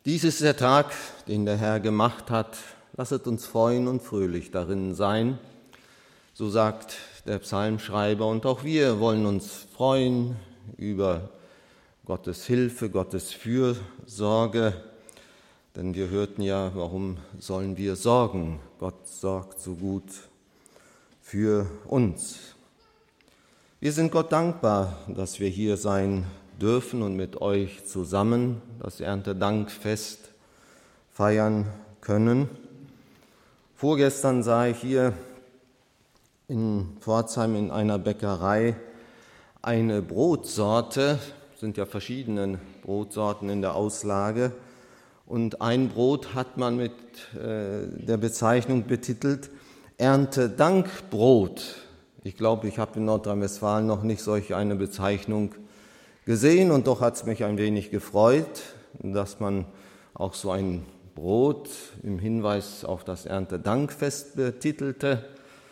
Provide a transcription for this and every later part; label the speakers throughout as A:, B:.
A: Dies ist der Tag, den der Herr gemacht hat. Lasset uns freuen und fröhlich darin sein. So sagt der Psalmschreiber. Und auch wir wollen uns freuen über Gottes Hilfe, Gottes Fürsorge. Denn wir hörten ja, warum sollen wir sorgen? Gott sorgt so gut für uns. Wir sind Gott dankbar, dass wir hier sein dürfen und mit euch zusammen das Erntedankfest feiern können. Vorgestern sah ich hier in Pforzheim in einer Bäckerei eine Brotsorte, es sind ja verschiedene Brotsorten in der Auslage, und ein Brot hat man mit der Bezeichnung betitelt Erntedankbrot. Ich glaube, ich habe in Nordrhein-Westfalen noch nicht solch eine Bezeichnung gesehen, und doch hat es mich ein wenig gefreut, dass man auch so ein Brot im Hinweis auf das Erntedankfest betitelte,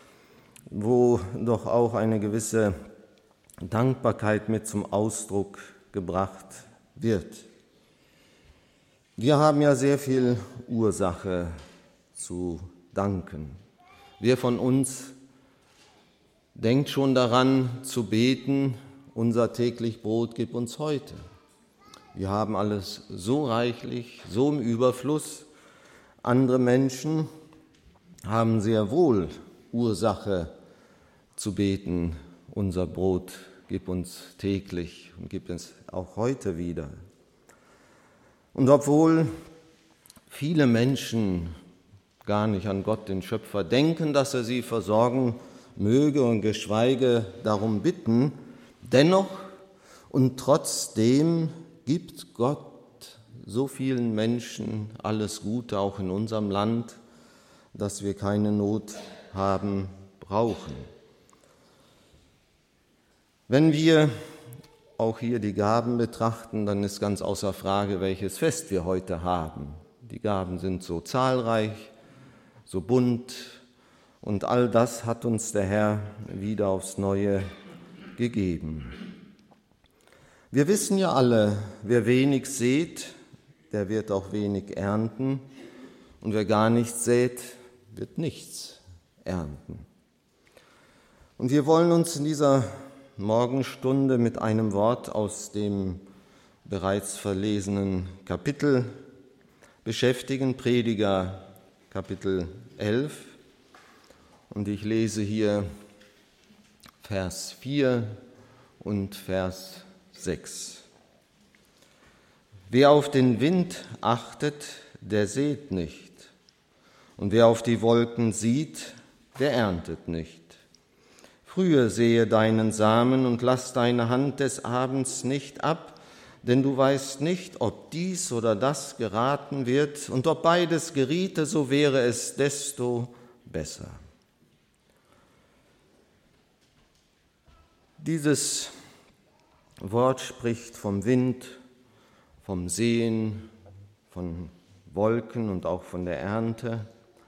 A: wo doch auch eine gewisse Dankbarkeit mit zum Ausdruck gebracht wird. Wir haben ja sehr viel Ursache zu danken. Wer von uns denkt schon daran zu beten: Unser täglich Brot gib uns heute. Wir haben alles so reichlich, so im Überfluss. Andere Menschen haben sehr wohl Ursache zu beten: Unser Brot gib uns täglich und gib es auch heute wieder. Und obwohl viele Menschen gar nicht an Gott, den Schöpfer, denken, dass er sie versorgen möge und geschweige darum bitten, dennoch und trotzdem gibt Gott so vielen Menschen alles Gute, auch in unserem Land, dass wir keine Not haben brauchen. Wenn wir auch hier die Gaben betrachten, dann ist ganz außer Frage, welches Fest wir heute haben. Die Gaben sind so zahlreich, so bunt, und all das hat uns der Herr wieder aufs Neue gegeben. Wir wissen ja alle, wer wenig sät, der wird auch wenig ernten, und wer gar nichts sät, wird nichts ernten. Und wir wollen uns in dieser Morgenstunde mit einem Wort aus dem bereits verlesenen Kapitel beschäftigen, Prediger Kapitel 11. Und ich lese hier Vers 4 und Vers 6. Wer auf den Wind achtet, der sät nicht. Und wer auf die Wolken sieht, der erntet nicht. Frühe sähe deinen Samen und lass deine Hand des Abends nicht ab, denn du weißt nicht, ob dies oder das geraten wird, und ob beides geriete, so wäre es desto besser. Dieses Wort spricht vom Wind, vom Säen, von Wolken und auch von der Ernte.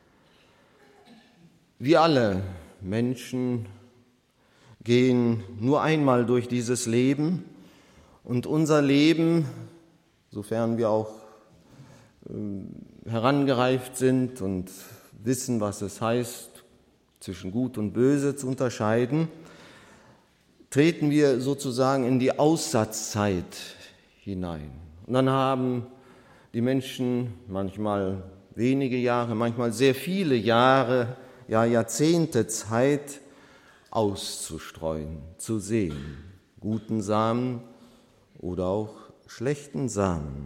A: Wir alle Menschen gehen nur einmal durch dieses Leben, und unser Leben, sofern wir auch herangereift sind und wissen, was es heißt, zwischen Gut und Böse zu unterscheiden, treten wir sozusagen in die Aussatzzeit hinein. Und dann haben die Menschen manchmal wenige Jahre, manchmal sehr viele Jahre, ja Jahrzehnte Zeit, auszustreuen, zu säen, guten Samen oder auch schlechten Samen.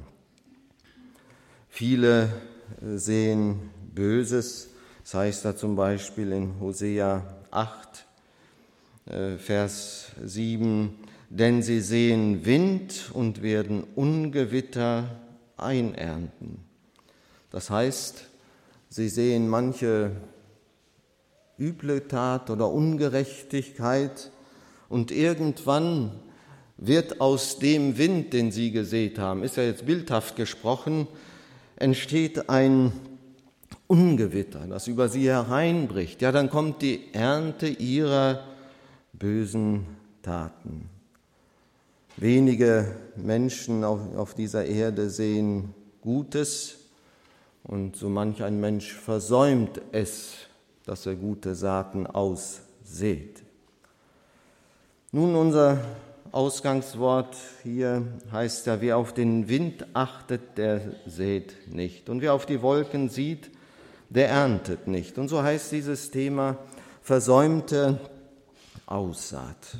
A: Viele säen Böses, das heißt da zum Beispiel in Hosea 8, Vers 7, denn sie säen Wind und werden Ungewitter einernten. Das heißt, sie säen manche üble Tat oder Ungerechtigkeit, und irgendwann wird aus dem Wind, den sie gesät haben, ist ja jetzt bildhaft gesprochen, entsteht ein Ungewitter, das über sie hereinbricht. Ja, dann kommt die Ernte ihrer bösen Taten. Wenige Menschen auf dieser Erde säen Gutes und so manch ein Mensch versäumt es, dass er gute Saaten aussät. Nun, unser Ausgangswort hier heißt ja, wer auf den Wind achtet, der sät nicht. Und wer auf die Wolken sieht, der erntet nicht. Und so heißt dieses Thema versäumte Aussaat.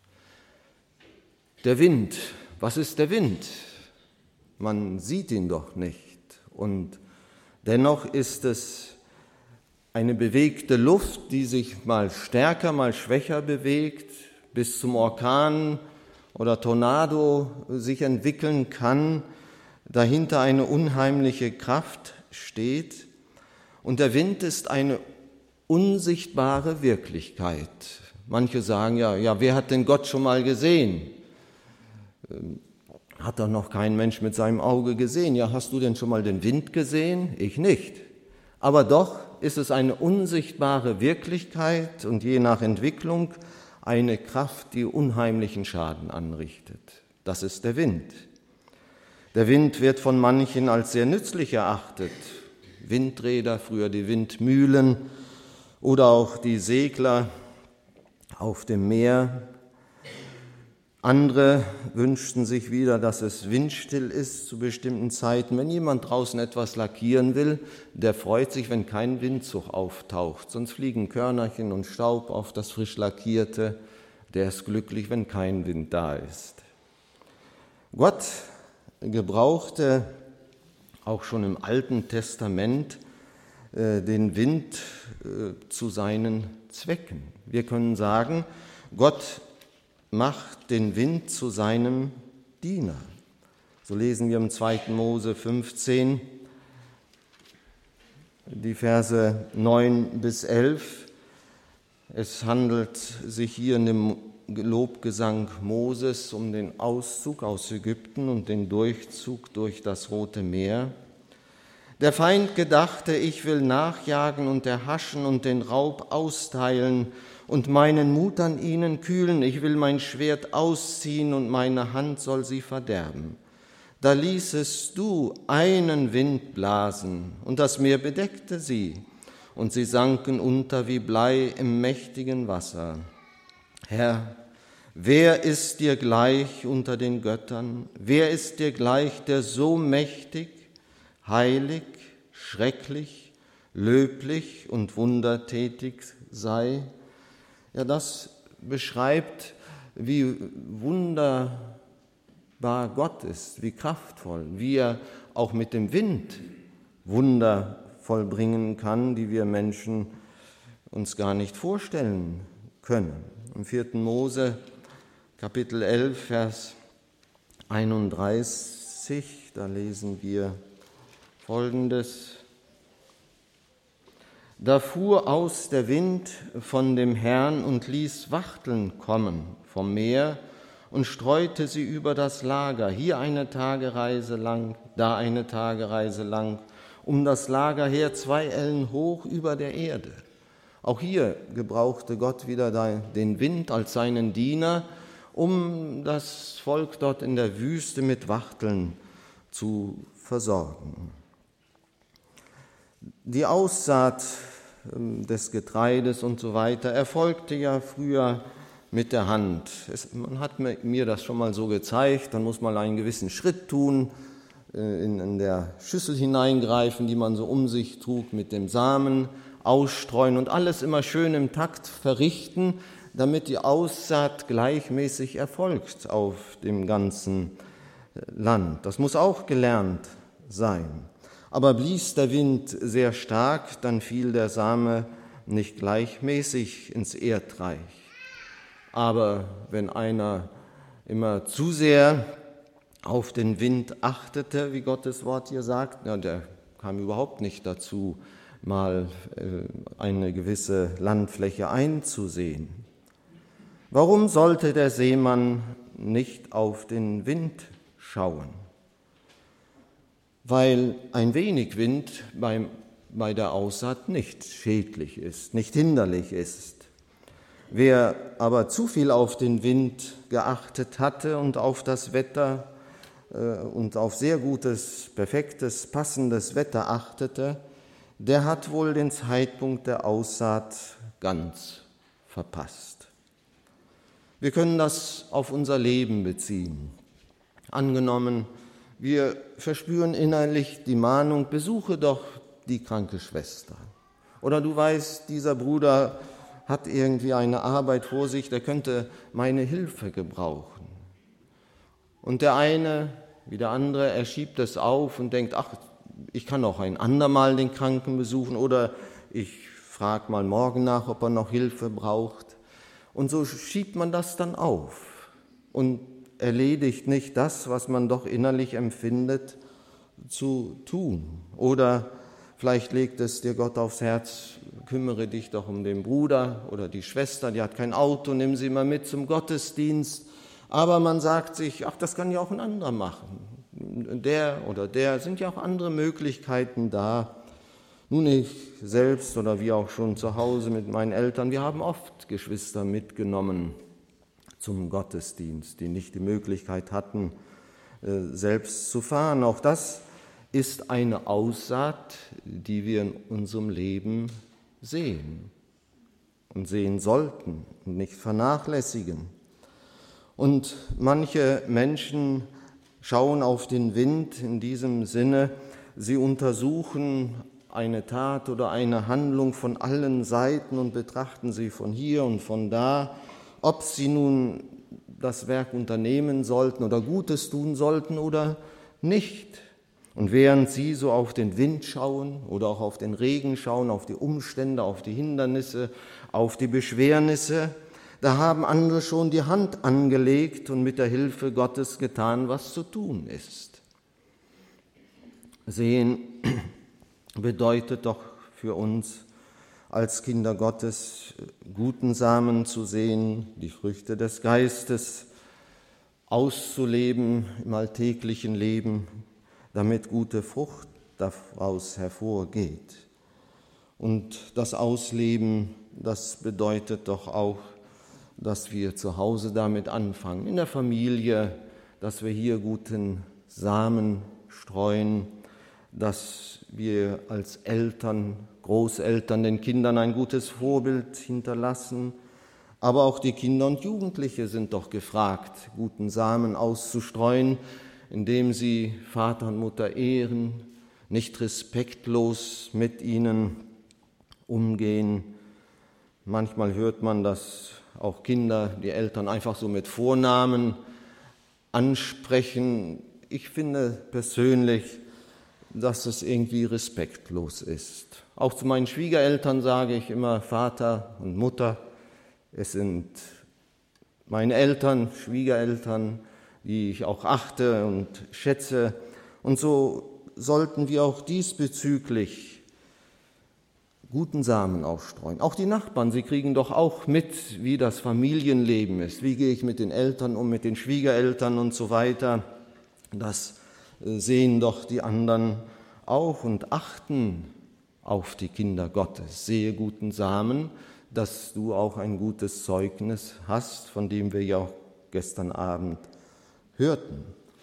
A: Der Wind, was ist der Wind? Man sieht ihn doch nicht. Und dennoch ist es eine bewegte Luft, die sich mal stärker, mal schwächer bewegt, bis zum Orkan oder Tornado sich entwickeln kann, dahinter eine unheimliche Kraft steht. Und der Wind ist eine unsichtbare Wirklichkeit. Manche sagen, ja, wer hat denn Gott schon mal gesehen? Hat doch noch kein Mensch mit seinem Auge gesehen. Ja, hast du denn schon mal den Wind gesehen? Ich nicht. Aber doch ist es eine unsichtbare Wirklichkeit und je nach Entwicklung eine Kraft, die unheimlichen Schaden anrichtet. Das ist der Wind. Der Wind wird von manchen als sehr nützlich erachtet. Windräder, früher die Windmühlen oder auch die Segler auf dem Meer. Andere wünschten sich wieder, dass es windstill ist zu bestimmten Zeiten. Wenn jemand draußen etwas lackieren will, der freut sich, wenn kein Windzug auftaucht. Sonst fliegen Körnerchen und Staub auf das frisch Lackierte. Der ist glücklich, wenn kein Wind da ist. Gott gebrauchte auch schon im Alten Testament den Wind zu seinen Zwecken. Wir können sagen, Gott macht den Wind zu seinem Diener. So lesen wir im 2. Mose 15, die Verse 9 bis 11. Es handelt sich hier in dem Lobgesang Moses um den Auszug aus Ägypten und den Durchzug durch das Rote Meer. Der Feind gedachte, ich will nachjagen und erhaschen und den Raub austeilen und meinen Mut an ihnen kühlen. Ich will mein Schwert ausziehen und meine Hand soll sie verderben. Da ließest du einen Wind blasen und das Meer bedeckte sie und sie sanken unter wie Blei im mächtigen Wasser. Herr, wer ist dir gleich unter den Göttern? Wer ist dir gleich, der so mächtig, heilig, schrecklich, löblich und wundertätig sei? Ja, das beschreibt, wie wunderbar Gott ist, wie kraftvoll, wie er auch mit dem Wind Wunder vollbringen kann, die wir Menschen uns gar nicht vorstellen können. Im 4. Mose, Kapitel 11, Vers 31, da lesen wir Folgendes. Da fuhr aus der Wind von dem Herrn und ließ Wachteln kommen vom Meer und streute sie über das Lager, hier eine Tagereise lang, da eine Tagereise lang, um das Lager her 2 Ellen hoch über der Erde. Auch hier gebrauchte Gott wieder den Wind als seinen Diener, um das Volk dort in der Wüste mit Wachteln zu versorgen. Die Aussaat des Getreides und so weiter erfolgte ja früher mit der Hand. Man hat mir das schon mal so gezeigt, dann muss man einen gewissen Schritt tun, in der Schüssel hineingreifen, die man so um sich trug, mit dem Samen ausstreuen und alles immer schön im Takt verrichten, damit die Aussaat gleichmäßig erfolgt auf dem ganzen Land. Das muss auch gelernt sein. Aber blies der Wind sehr stark, dann fiel der Same nicht gleichmäßig ins Erdreich. Aber wenn einer immer zu sehr auf den Wind achtete, wie Gottes Wort hier sagt, der kam überhaupt nicht dazu, mal eine gewisse Landfläche einzusehen. Warum sollte der Seemann nicht auf den Wind schauen? Weil ein wenig Wind bei der Aussaat nicht schädlich ist, nicht hinderlich ist. Wer aber zu viel auf den Wind geachtet hatte und auf das Wetter, und auf sehr gutes, perfektes, passendes Wetter achtete, der hat wohl den Zeitpunkt der Aussaat ganz verpasst. Wir können das auf unser Leben beziehen. Angenommen, wir verspüren innerlich die Mahnung, besuche doch die kranke Schwester. Oder du weißt, dieser Bruder hat irgendwie eine Arbeit vor sich, der könnte meine Hilfe gebrauchen. Und der eine wie der andere, er schiebt es auf und denkt, ach, ich kann auch ein andermal den Kranken besuchen oder ich frage mal morgen nach, ob er noch Hilfe braucht. Und so schiebt man das dann auf und erledigt nicht das, was man doch innerlich empfindet, zu tun. Oder vielleicht legt es dir Gott aufs Herz, kümmere dich doch um den Bruder oder die Schwester, die hat kein Auto, nimm sie mal mit zum Gottesdienst. Aber man sagt sich, ach, das kann ja auch ein anderer machen. Der oder der, sind ja auch andere Möglichkeiten da. Nun, ich selbst oder wie auch schon zu Hause mit meinen Eltern, wir haben oft Geschwister mitgenommen zum Gottesdienst, die nicht die Möglichkeit hatten, selbst zu fahren. Auch das ist eine Aussaat, die wir in unserem Leben sehen und sehen sollten und nicht vernachlässigen. Und manche Menschen schauen auf den Wind in diesem Sinne, sie untersuchen eine Tat oder eine Handlung von allen Seiten und betrachten sie von hier und von da, ob sie nun das Werk unternehmen sollten oder Gutes tun sollten oder nicht. Und während sie so auf den Wind schauen oder auch auf den Regen schauen, auf die Umstände, auf die Hindernisse, auf die Beschwernisse, da haben andere schon die Hand angelegt und mit der Hilfe Gottes getan, was zu tun ist. Sehen bedeutet doch für uns als Kinder Gottes, guten Samen zu sehen, die Früchte des Geistes auszuleben im alltäglichen Leben, damit gute Frucht daraus hervorgeht. Und das Ausleben, das bedeutet doch auch, dass wir zu Hause damit anfangen, in der Familie, dass wir hier guten Samen streuen, dass wir als Eltern, Großeltern den Kindern ein gutes Vorbild hinterlassen. Aber auch die Kinder und Jugendliche sind doch gefragt, guten Samen auszustreuen, indem sie Vater und Mutter ehren, nicht respektlos mit ihnen umgehen. Manchmal hört man, dass auch Kinder die Eltern einfach so mit Vornamen ansprechen. Ich finde persönlich, dass es irgendwie respektlos ist. Auch zu meinen Schwiegereltern sage ich immer Vater und Mutter. Es sind meine Eltern, Schwiegereltern, die ich auch achte und schätze. Und so sollten wir auch diesbezüglich guten Samen ausstreuen. Auch die Nachbarn, sie kriegen doch auch mit, wie das Familienleben ist. Wie gehe ich mit den Eltern um, mit den Schwiegereltern und so weiter. Das sehen doch die anderen auch und achten auf die Kinder Gottes. Sehe guten Samen, dass du auch ein gutes Zeugnis hast, von dem wir ja auch gestern Abend hörten.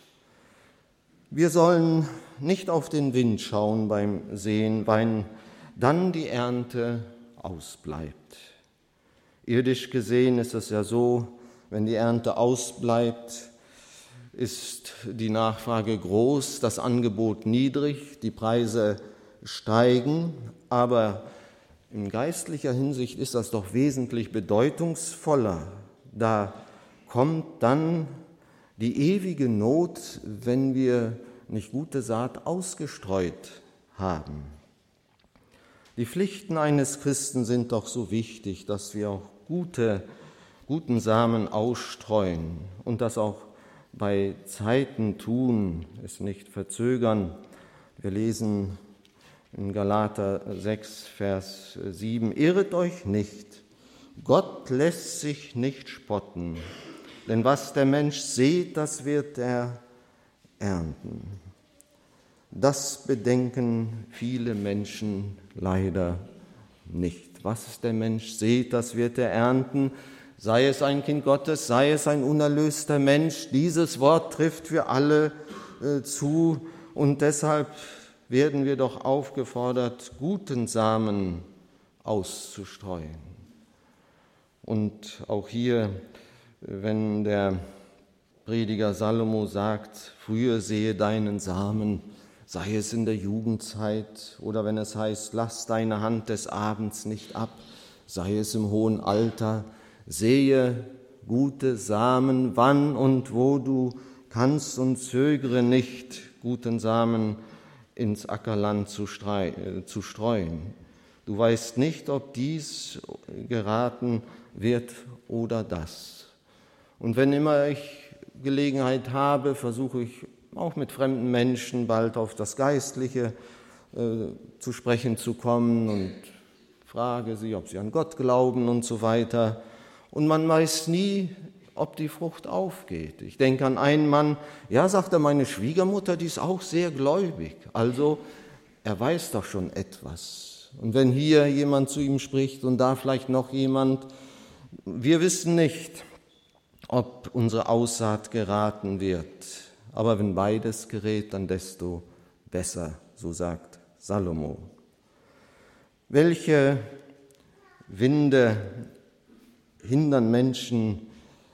A: Wir sollen nicht auf den Wind schauen beim Sehen, weil dann die Ernte ausbleibt. Irdisch gesehen ist es ja so, wenn die Ernte ausbleibt, ist die Nachfrage groß, das Angebot niedrig, die Preise steigen, aber in geistlicher Hinsicht ist das doch wesentlich bedeutungsvoller. Da kommt dann die ewige Not, wenn wir nicht gute Saat ausgestreut haben. Die Pflichten eines Christen sind doch so wichtig, dass wir auch guten Samen ausstreuen und das auch bei Zeiten tun, es nicht verzögern. Wir lesen in Galater 6, Vers 7, irret euch nicht, Gott lässt sich nicht spotten, denn was der Mensch sät, das wird er ernten. Das bedenken viele Menschen leider nicht. Was der Mensch sät, das wird er ernten. sei es ein Kind Gottes, sei es ein unerlöster Mensch. Dieses Wort trifft für alle zu und deshalb werden wir doch aufgefordert, guten Samen auszustreuen. Und auch hier, wenn der Prediger Salomo sagt, frühe sehe deinen Samen, sei es in der Jugendzeit oder wenn es heißt, lass deine Hand des Abends nicht ab, sei es im hohen Alter, sehe gute Samen, wann und wo du kannst und zögere nicht, guten Samen ins Ackerland zu streuen. Du weißt nicht, ob dies geraten wird oder das. Und wenn immer ich Gelegenheit habe, versuche ich auch mit fremden Menschen bald auf das Geistliche zu sprechen zu kommen und frage sie, ob sie an Gott glauben und so weiter. Und man weiß nie, ob die Frucht aufgeht. Ich denke an einen Mann, ja, sagt er, meine Schwiegermutter, die ist auch sehr gläubig. Also er weiß doch schon etwas. Und wenn hier jemand zu ihm spricht und da vielleicht noch jemand, wir wissen nicht, ob unsere Aussaat geraten wird. Aber wenn beides gerät, dann desto besser, so sagt Salomo. Welche Winde hindern Menschen,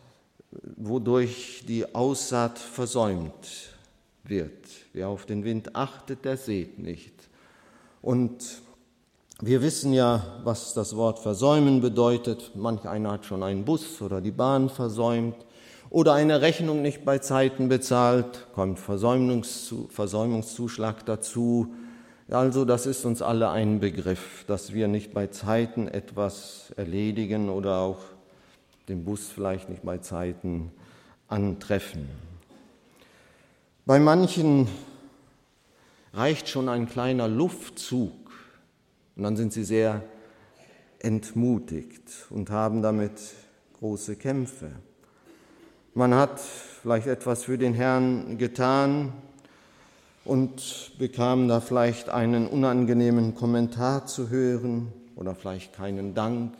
A: wodurch die Aussaat versäumt wird? Wer auf den Wind achtet, der sät nicht. Und wir wissen ja, was das Wort versäumen bedeutet. Manch einer hat schon einen Bus oder die Bahn versäumt oder eine Rechnung nicht bei Zeiten bezahlt, kommt Versäumungszuschlag dazu. Also das ist uns alle ein Begriff, dass wir nicht bei Zeiten etwas erledigen oder auch den Bus vielleicht nicht bei Zeiten antreffen. Bei manchen reicht schon ein kleiner Luftzug und dann sind sie sehr entmutigt und haben damit große Kämpfe. Man hat vielleicht etwas für den Herrn getan und bekam da vielleicht einen unangenehmen Kommentar zu hören oder vielleicht keinen Dank.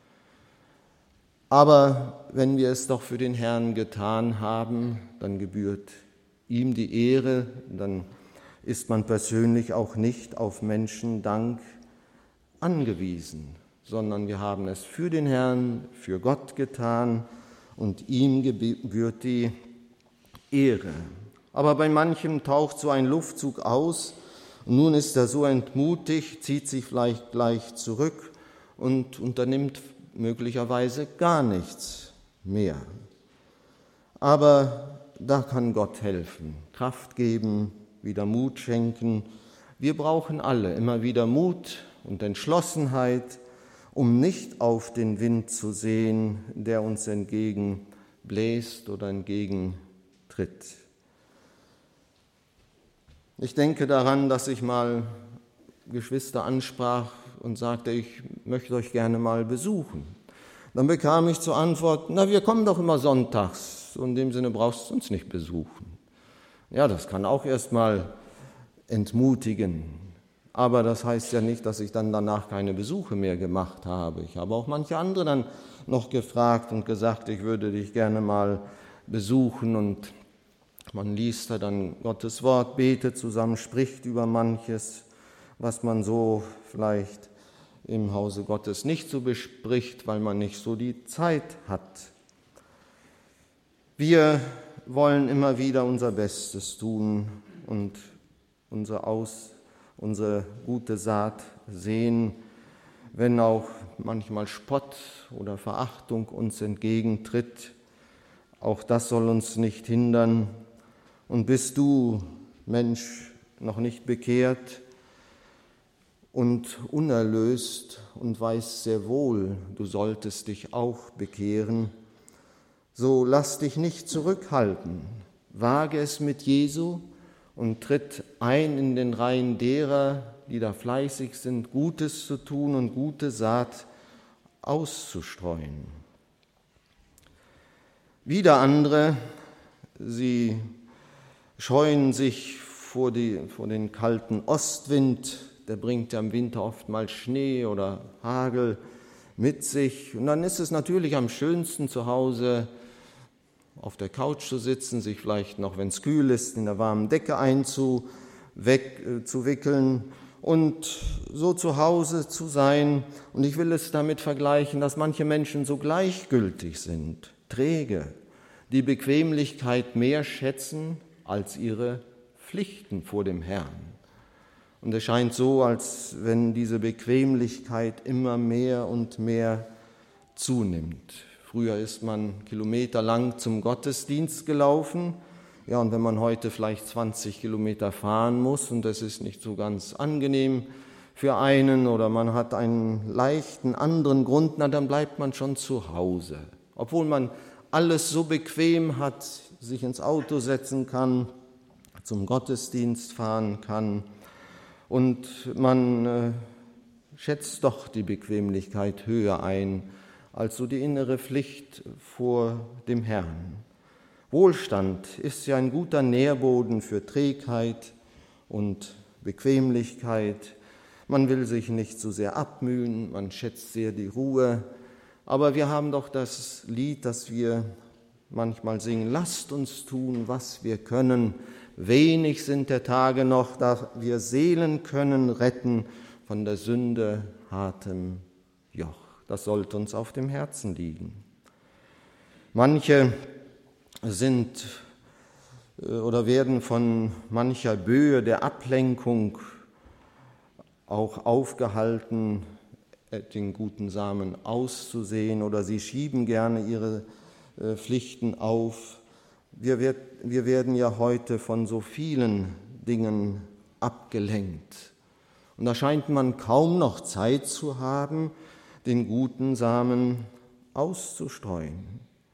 A: Aber wenn wir es doch für den Herrn getan haben, dann gebührt ihm die Ehre, dann ist man persönlich auch nicht auf Menschendank angewiesen, sondern wir haben es für den Herrn, für Gott getan und ihm gebührt die Ehre. Aber bei manchem taucht so ein Luftzug aus und nun ist er so entmutigt, zieht sich vielleicht gleich zurück und unternimmt möglicherweise gar nichts mehr. Aber da kann Gott helfen, Kraft geben, wieder Mut schenken. Wir brauchen alle immer wieder Mut und Entschlossenheit, um nicht auf den Wind zu sehen, der uns entgegenbläst oder entgegentritt. Ich denke daran, dass ich mal Geschwister ansprach und sagte, ich möchte euch gerne mal besuchen. Dann bekam ich zur Antwort, na, wir kommen doch immer sonntags, so in dem Sinne brauchst du uns nicht besuchen. Ja, das kann auch erstmal entmutigen, aber das heißt ja nicht, dass ich dann danach keine Besuche mehr gemacht habe. Ich habe auch manche andere dann noch gefragt und gesagt, ich würde dich gerne mal besuchen und man liest da dann Gottes Wort, betet zusammen, spricht über manches, was man so vielleicht im Hause Gottes nicht so bespricht, weil man nicht so die Zeit hat. Wir wollen immer wieder unser Bestes tun und unsere gute Saat sehen, wenn auch manchmal Spott oder Verachtung uns entgegentritt. Auch das soll uns nicht hindern. Und bist du, Mensch, noch nicht bekehrt und unerlöst und weißt sehr wohl, du solltest dich auch bekehren, so lass dich nicht zurückhalten. Wage es mit Jesu und tritt ein in den Reihen derer, die da fleißig sind, Gutes zu tun und gute Saat auszustreuen. Wieder andere, sie scheuen sich vor den kalten Ostwind, der bringt ja im Winter oftmals Schnee oder Hagel, mit sich. Und dann ist es natürlich am schönsten, zu Hause auf der Couch zu sitzen, sich vielleicht noch, wenn es kühl ist, in der warmen Decke einzuwickeln und so zu Hause zu sein. Und ich will es damit vergleichen, dass manche Menschen so gleichgültig sind, träge, die Bequemlichkeit mehr schätzen als ihre Pflichten vor dem Herrn. Und es scheint so, als wenn diese Bequemlichkeit immer mehr und mehr zunimmt. Früher ist man kilometerlang zum Gottesdienst gelaufen. Ja, und wenn man heute vielleicht 20 Kilometer fahren muss und das ist nicht so ganz angenehm für einen oder man hat einen leichten anderen Grund, na, dann bleibt man schon zu Hause. Obwohl man alles so bequem hat, sich ins Auto setzen kann, zum Gottesdienst fahren kann. Und man schätzt doch die Bequemlichkeit höher ein, als so die innere Pflicht vor dem Herrn. Wohlstand ist ja ein guter Nährboden für Trägheit und Bequemlichkeit. Man will sich nicht so sehr abmühen, man schätzt sehr die Ruhe. Aber wir haben doch das Lied, das wir manchmal singen: Lasst uns tun, was wir können. Wenig sind der Tage noch, da wir Seelen können retten von der Sünde hartem Joch. Das sollte uns auf dem Herzen liegen. Manche sind oder werden von mancher Böe der Ablenkung auch aufgehalten, den guten Samen auszusehen, oder sie schieben gerne ihre Pflichten auf. Wir werden ja heute von so vielen Dingen abgelenkt. Und da scheint man kaum noch Zeit zu haben, den guten Samen auszustreuen.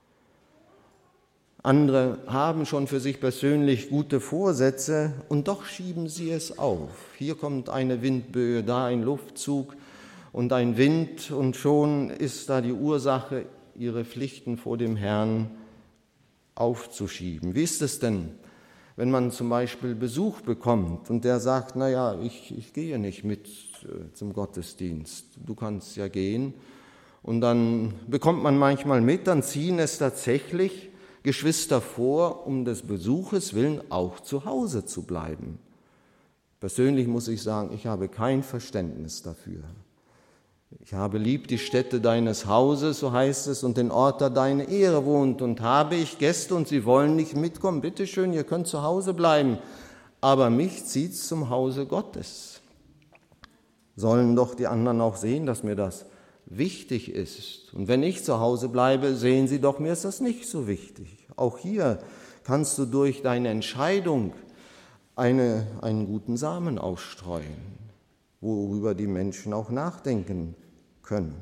A: Andere haben schon für sich persönlich gute Vorsätze und doch schieben sie es auf. Hier kommt eine Windböe, da ein Luftzug und ein Wind und schon ist da die Ursache, ihre Pflichten vor dem Herrn aufzuschieben. Wie ist es denn, wenn man zum Beispiel Besuch bekommt und der sagt, naja, ich gehe nicht mit zum Gottesdienst, du kannst ja gehen. Und dann bekommt man manchmal mit, dann ziehen es tatsächlich Geschwister vor, um des Besuches willen auch zu Hause zu bleiben. Persönlich muss ich sagen, ich habe kein Verständnis dafür. Ich habe lieb die Stätte deines Hauses, so heißt es, und den Ort, da deine Ehre wohnt. Und habe ich Gäste und sie wollen nicht mitkommen, bitteschön, ihr könnt zu Hause bleiben. Aber mich zieht's zum Hause Gottes. Sollen doch die anderen auch sehen, dass mir das wichtig ist. Und wenn ich zu Hause bleibe, sehen sie doch, mir ist das nicht so wichtig. Auch hier kannst du durch deine Entscheidung einen guten Samen ausstreuen, worüber die Menschen auch nachdenken können.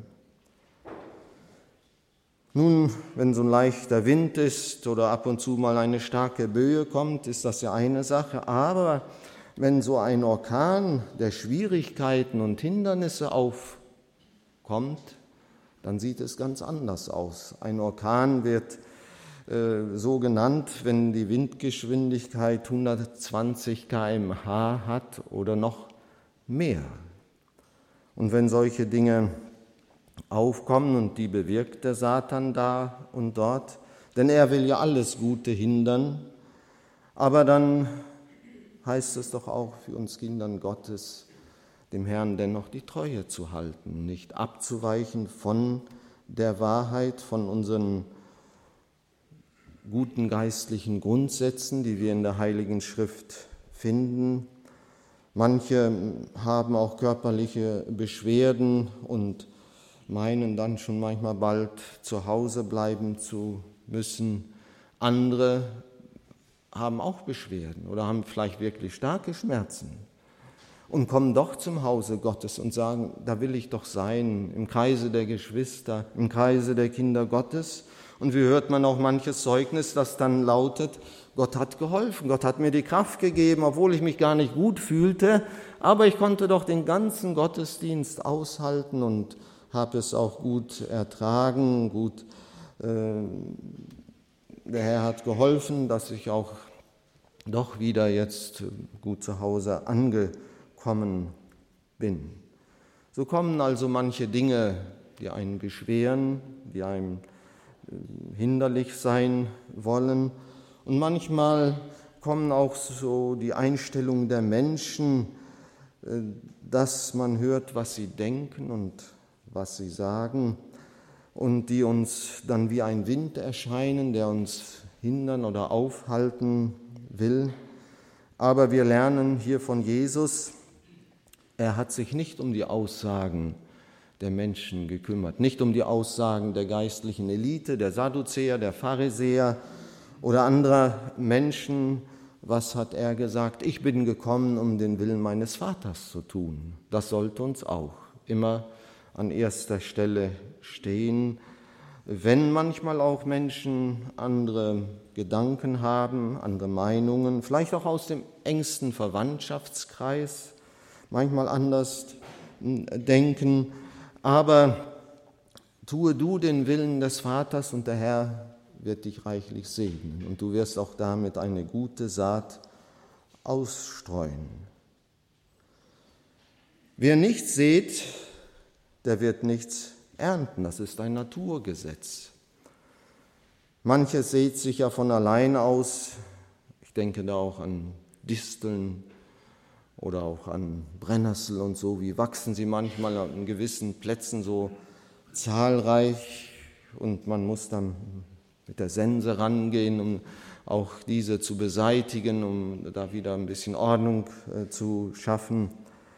A: Nun, wenn so ein leichter Wind ist oder ab und zu mal eine starke Böe kommt, ist das ja eine Sache. Aber wenn so ein Orkan der Schwierigkeiten und Hindernisse aufkommt, dann sieht es ganz anders aus. Ein Orkan wird so genannt, wenn die Windgeschwindigkeit 120 km/h hat oder noch mehr. Und wenn solche Dinge aufkommen, und die bewirkt der Satan da und dort, denn er will ja alles Gute hindern, aber dann heißt es doch auch für uns Kindern Gottes, dem Herrn dennoch die Treue zu halten, nicht abzuweichen von der Wahrheit, von unseren guten geistlichen Grundsätzen, die wir in der Heiligen Schrift finden. Manche haben auch körperliche Beschwerden und meinen dann schon manchmal bald zu Hause bleiben zu müssen. Andere haben auch Beschwerden oder haben vielleicht wirklich starke Schmerzen und kommen doch zum Hause Gottes und sagen, da will ich doch sein, im Kreise der Geschwister, im Kreise der Kinder Gottes. Und wie hört man auch manches Zeugnis, das dann lautet, Gott hat geholfen, Gott hat mir die Kraft gegeben, obwohl ich mich gar nicht gut fühlte, aber ich konnte doch den ganzen Gottesdienst aushalten und habe es auch gut ertragen, der Herr hat geholfen, dass ich auch doch wieder jetzt gut zu Hause angekommen bin. So kommen also manche Dinge die einen beschweren, die einem hinderlich sein wollen. Und manchmal kommen auch so die Einstellungen der Menschen, dass man hört, was sie denken und was sie sagen und die uns dann wie ein Wind erscheinen, der uns hindern oder aufhalten will. Aber wir lernen hier von Jesus, er hat sich nicht um die Aussagen der Menschen gekümmert, nicht um die Aussagen der geistlichen Elite, der Sadduzäer, der Pharisäer oder anderer Menschen. Was hat er gesagt? Ich bin gekommen, um den Willen meines Vaters zu tun. Das sollte uns auch immer an erster Stelle stehen. Wenn manchmal auch Menschen andere Gedanken haben, andere Meinungen, vielleicht auch aus dem engsten Verwandtschaftskreis, manchmal anders denken, aber tue du den Willen des Vaters und der Herr wird dich reichlich segnen und du wirst auch damit eine gute Saat ausstreuen. Wer nichts sät, der wird nichts ernten, das ist ein Naturgesetz. Manches sät sich ja von allein aus, ich denke da auch an Disteln oder auch an Brennnessel und so, wie wachsen sie manchmal an gewissen Plätzen so zahlreich und man muss dann mit der Sense rangehen, um auch diese zu beseitigen, um da wieder ein bisschen Ordnung zu schaffen.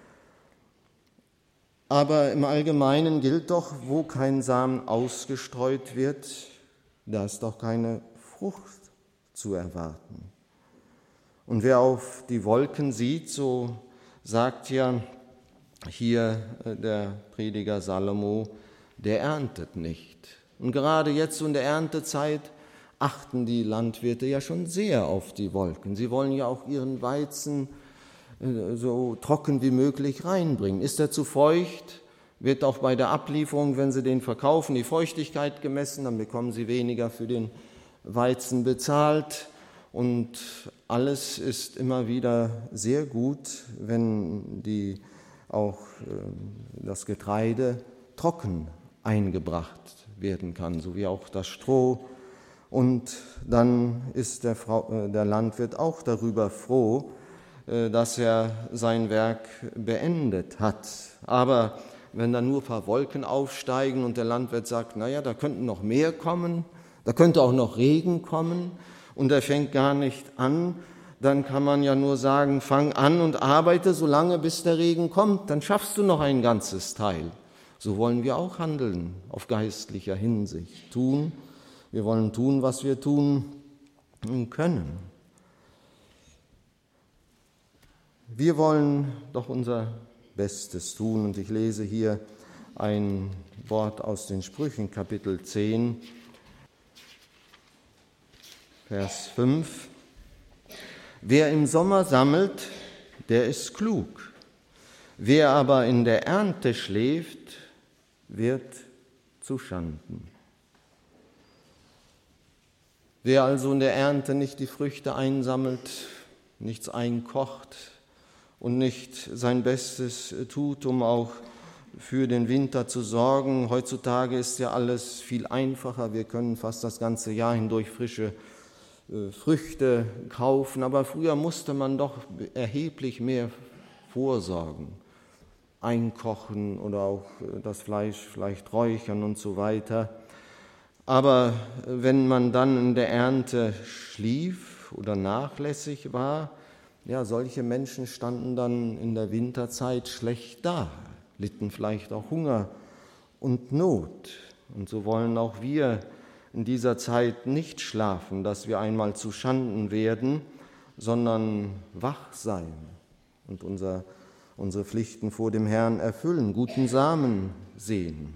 A: Aber im Allgemeinen gilt doch, wo kein Samen ausgestreut wird, da ist doch keine Frucht zu erwarten. Und wer auf die Wolken sieht, so sagt ja hier der Prediger Salomo, der erntet nicht. Und gerade jetzt so in der Erntezeit achten die Landwirte ja schon sehr auf die Wolken. Sie wollen ja auch ihren Weizen so trocken wie möglich reinbringen. Ist er zu feucht, wird auch bei der Ablieferung, wenn sie den verkaufen, die Feuchtigkeit gemessen, dann bekommen sie weniger für den Weizen bezahlt. Und alles ist immer wieder sehr gut, wenn auch das Getreide trocken eingebracht werden kann, so wie auch das Stroh. Und dann ist der Landwirt auch darüber froh, dass er sein Werk beendet hat. Aber wenn dann nur ein paar Wolken aufsteigen und der Landwirt sagt, naja, da könnten noch mehr kommen, da könnte auch noch Regen kommen und er fängt gar nicht an, dann kann man ja nur sagen, fang an und arbeite so lange, bis der Regen kommt, dann schaffst du noch ein ganzes Teil. So wollen wir auch handeln, auf geistlicher Hinsicht tun. Wir wollen tun, was wir tun können. Wir wollen doch unser Bestes tun. Und ich lese hier ein Wort aus den Sprüchen, Kapitel 10, Vers 5. Wer im Sommer sammelt, der ist klug. Wer aber in der Ernte schläft, wird zuschanden. Wer also in der Ernte nicht die Früchte einsammelt, nichts einkocht und nicht sein Bestes tut, um auch für den Winter zu sorgen. Heutzutage ist ja alles viel einfacher. Wir können fast das ganze Jahr hindurch frische Früchte kaufen. Aber früher musste man doch erheblich mehr vorsorgen. Einkochen oder auch das Fleisch vielleicht räuchern und so weiter. Aber wenn man dann in der Ernte schlief oder nachlässig war, ja, solche Menschen standen dann in der Winterzeit schlecht da, litten vielleicht auch Hunger und Not. Und so wollen auch wir in dieser Zeit nicht schlafen, dass wir einmal zu Schanden werden, sondern wach sein und unsere Pflichten vor dem Herrn erfüllen, guten Samen sehen.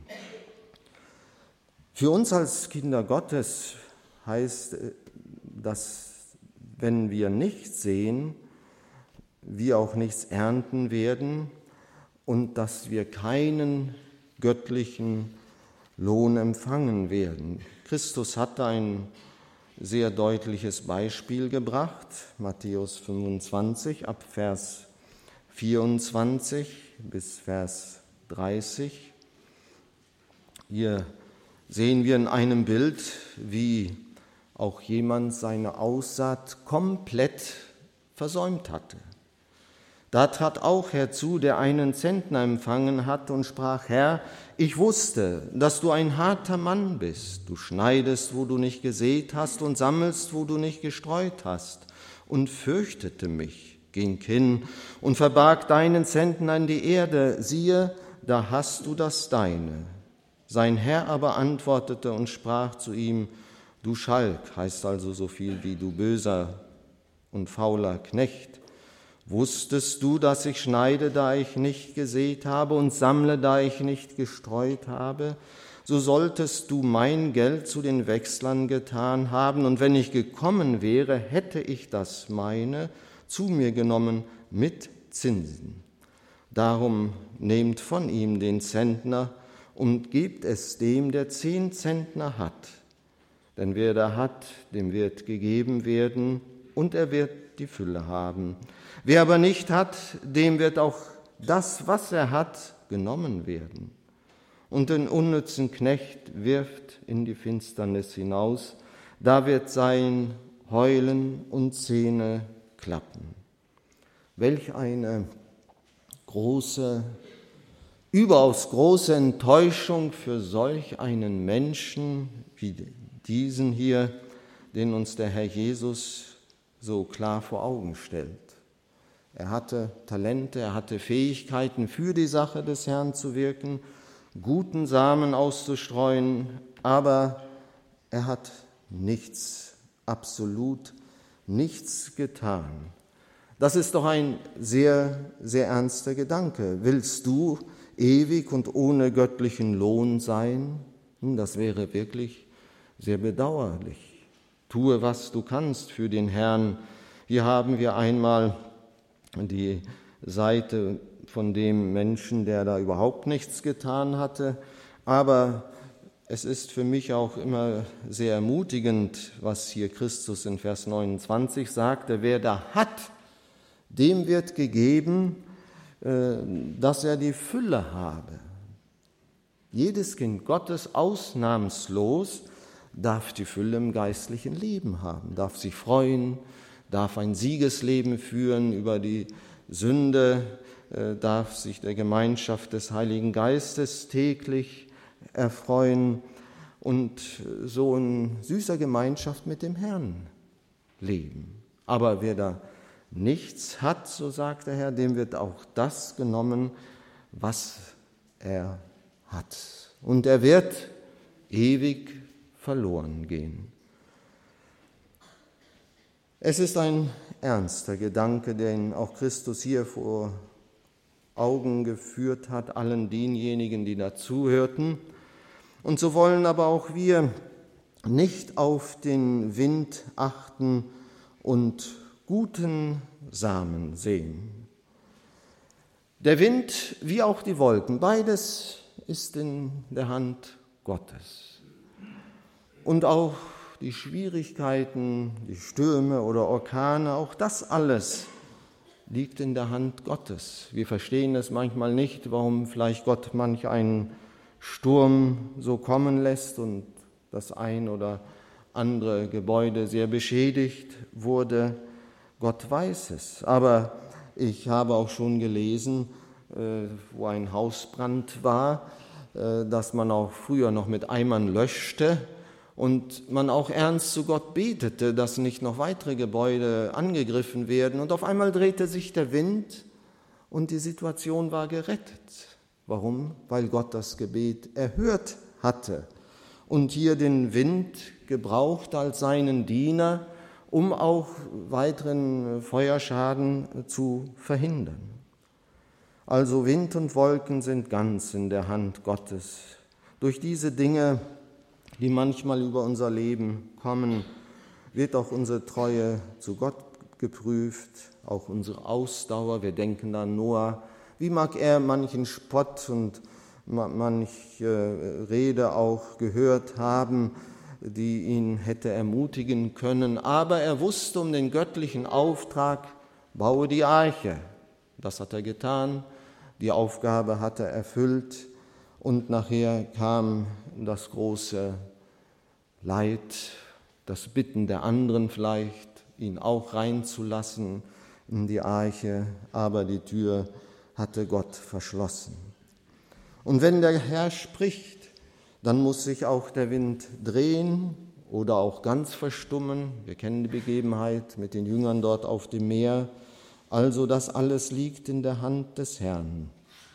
A: Für uns als Kinder Gottes heißt, dass wenn wir nichts sehen, wir auch nichts ernten werden und dass wir keinen göttlichen Lohn empfangen werden. Christus hatte ein sehr deutliches Beispiel gebracht, Matthäus 25 ab Vers 24 bis Vers 30. Hier sehen wir in einem Bild, wie auch jemand seine Aussaat komplett versäumt hatte. Da trat auch herzu, der einen Zentner empfangen hat und sprach: Herr, ich wusste, dass du ein harter Mann bist. Du schneidest, wo du nicht gesät hast, und sammelst, wo du nicht gestreut hast, und fürchtete mich, ging hin und verbarg deinen Zentner in die Erde. Siehe, da hast du das Deine. Sein Herr aber antwortete und sprach zu ihm: Du Schalk, heißt also so viel wie du böser und fauler Knecht, wusstest du, dass ich schneide, da ich nicht gesät habe, und sammle, da ich nicht gestreut habe? So solltest du mein Geld zu den Wechslern getan haben, und wenn ich gekommen wäre, hätte ich das meine zu mir genommen mit Zinsen. Darum nehmt von ihm den Zentner und gebt es dem, der 10 Zentner hat. Denn wer da hat, dem wird gegeben werden, und er wird die Fülle haben. Wer aber nicht hat, dem wird auch das, was er hat, genommen werden. Und den unnützen Knecht wirft in die Finsternis hinaus, da wird sein Heulen und Zähne klappen. Welch eine überaus große Enttäuschung für solch einen Menschen wie diesen hier, den uns der Herr Jesus so klar vor Augen stellt. Er hatte Talente, er hatte Fähigkeiten, für die Sache des Herrn zu wirken, guten Samen auszustreuen, aber er hat nichts, absolut nichts getan. Das ist doch ein sehr, sehr ernster Gedanke. Willst du ewig und ohne göttlichen Lohn sein? Das wäre wirklich sehr bedauerlich. Tue, was du kannst für den Herrn. Hier haben wir einmal die Seite von dem Menschen, der da überhaupt nichts getan hatte. Aber es ist für mich auch immer sehr ermutigend, was hier Christus in Vers 29 sagte: Wer da hat, dem wird gegeben, dass er die Fülle habe. Jedes Kind Gottes ausnahmslos darf die Fülle im geistlichen Leben haben, darf sich freuen, darf ein Siegesleben führen über die Sünde, darf sich der Gemeinschaft des Heiligen Geistes täglich erfreuen und so in süßer Gemeinschaft mit dem Herrn leben. Aber wer da nichts hat, so sagt der Herr, dem wird auch das genommen, was er hat. Und er wird ewig verloren gehen. Es ist ein ernster Gedanke, den auch Christus hier vor Augen geführt hat, allen denjenigen, die dazuhörten. Und so wollen aber auch wir nicht auf den Wind achten und guten Samen sehen. Der Wind wie auch die Wolken, beides ist in der Hand Gottes. Und auch die Schwierigkeiten, die Stürme oder Orkane, auch das alles liegt in der Hand Gottes. Wir verstehen es manchmal nicht, warum vielleicht Gott manch einen Sturm so kommen lässt und das ein oder andere Gebäude sehr beschädigt wurde. Gott weiß es. Aber ich habe auch schon gelesen, wo ein Hausbrand war, dass man auch früher noch mit Eimern löschte und man auch ernst zu Gott betete, dass nicht noch weitere Gebäude angegriffen werden. Und auf einmal drehte sich der Wind und die Situation war gerettet. Warum? Weil Gott das Gebet erhört hatte und hier den Wind gebraucht als seinen Diener, um auch weiteren Feuerschaden zu verhindern. Also Wind und Wolken sind ganz in der Hand Gottes. Durch diese Dinge, die manchmal über unser Leben kommen, wird auch unsere Treue zu Gott geprüft, auch unsere Ausdauer. Wir denken an Noah. Wie mag er manchen Spott und manche Rede auch gehört haben, die ihn hätte ermutigen können. Aber er wusste um den göttlichen Auftrag: baue die Arche. Das hat er getan, die Aufgabe hat er erfüllt und nachher kam das große Leid, das Bitten der anderen vielleicht, ihn auch reinzulassen in die Arche, aber die Tür hatte Gott verschlossen. Und wenn der Herr spricht, dann muss sich auch der Wind drehen oder auch ganz verstummen. Wir kennen die Begebenheit mit den Jüngern dort auf dem Meer. Also das alles liegt in der Hand des Herrn.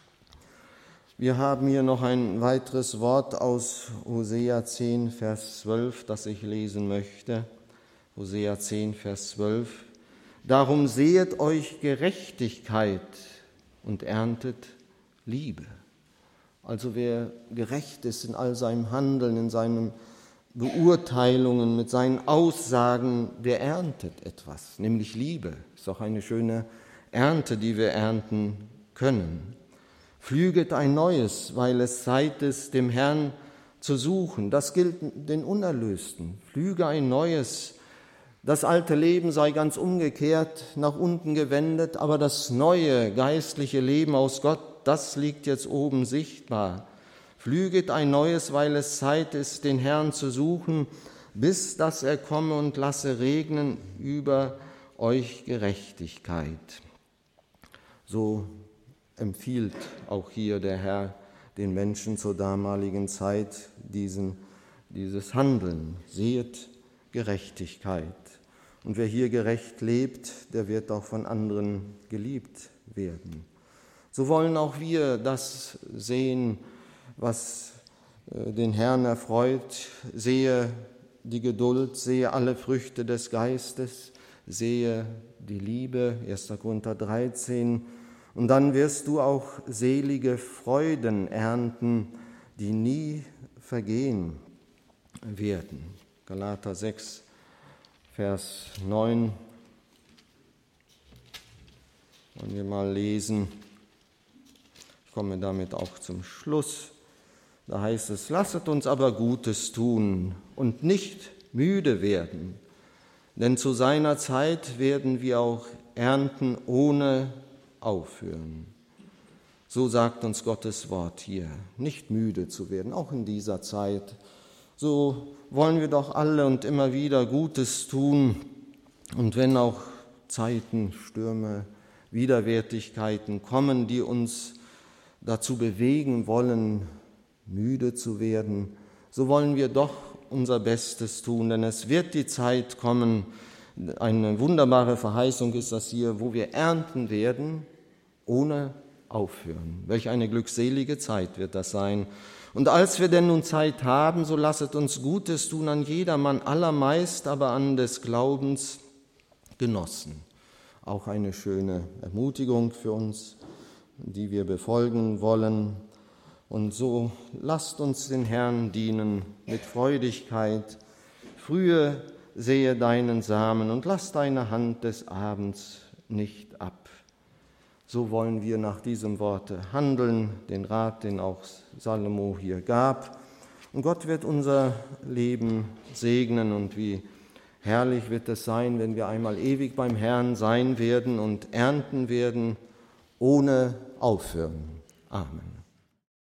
A: Wir haben hier noch ein weiteres Wort aus Hosea 10, Vers 12, das ich lesen möchte. Hosea 10, Vers 12. Darum sehet euch Gerechtigkeit und erntet Liebe. Also wer gerecht ist in all seinem Handeln, in seinen Beurteilungen, mit seinen Aussagen, der erntet etwas, nämlich Liebe. Ist auch eine schöne Ernte, die wir ernten können. Pflüget ein neues, weil es Zeit ist, dem Herrn zu suchen. Das gilt den Unerlösten. Pflüge ein neues. Das alte Leben sei ganz umgekehrt, nach unten gewendet, aber das neue geistliche Leben aus Gott, das liegt jetzt oben sichtbar. Pflüget ein neues, weil es Zeit ist, den Herrn zu suchen, bis dass er komme und lasse regnen über euch Gerechtigkeit. So empfiehlt auch hier der Herr den Menschen zur damaligen Zeit dieses Handeln. Sehet Gerechtigkeit. Und wer hier gerecht lebt, der wird auch von anderen geliebt werden. So wollen auch wir das sehen, was den Herrn erfreut. Sehe die Geduld, sehe alle Früchte des Geistes, sehe die Liebe, 1. Korinther 13. Und dann wirst du auch selige Freuden ernten, die nie vergehen werden. Galater 6, Vers 9. Wollen wir mal lesen. Ich komme damit auch zum Schluss. Da heißt es, lasset uns aber Gutes tun und nicht müde werden, denn zu seiner Zeit werden wir auch ernten ohne aufhören. So sagt uns Gottes Wort hier, nicht müde zu werden, auch in dieser Zeit. So wollen wir doch alle und immer wieder Gutes tun. Und wenn auch Zeiten, Stürme, Widerwärtigkeiten kommen, die uns dazu bewegen wollen, müde zu werden, so wollen wir doch unser Bestes tun, denn es wird die Zeit kommen, eine wunderbare Verheißung ist das hier, wo wir ernten werden, ohne aufhören. Welch eine glückselige Zeit wird das sein. Und als wir denn nun Zeit haben, so lasset uns Gutes tun an jedermann, allermeist aber an des Glaubens Genossen. Auch eine schöne Ermutigung für uns, die wir befolgen wollen. Und so lasst uns den Herrn dienen mit Freudigkeit. Frühe sehe deinen Samen und lass deine Hand des Abends nicht ab. So wollen wir nach diesem Worte handeln, den Rat, den auch Salomo hier gab. Und Gott wird unser Leben segnen und wie herrlich wird es sein, wenn wir einmal ewig beim Herrn sein werden und ernten werden, ohne aufhören. Amen.